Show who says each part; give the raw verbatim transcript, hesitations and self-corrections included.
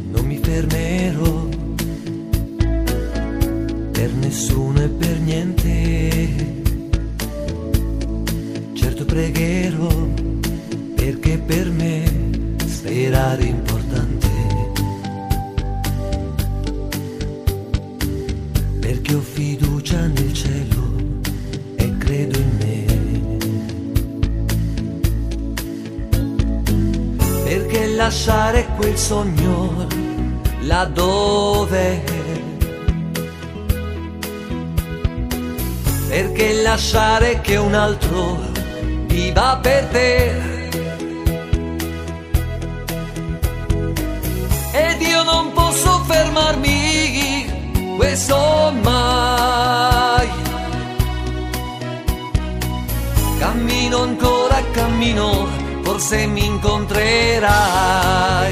Speaker 1: non mi fermerò per nessuno e per niente. Certo pregherò, perché per me sperare è importante, perché ho fiducia nel cielo e credo in me, perché lasciare quel sogno laddove, perché lasciare che un altro viva per te. Ed io non posso fermarmi, questo mai. Cammino ancora, cammino, forse mi incontrerai.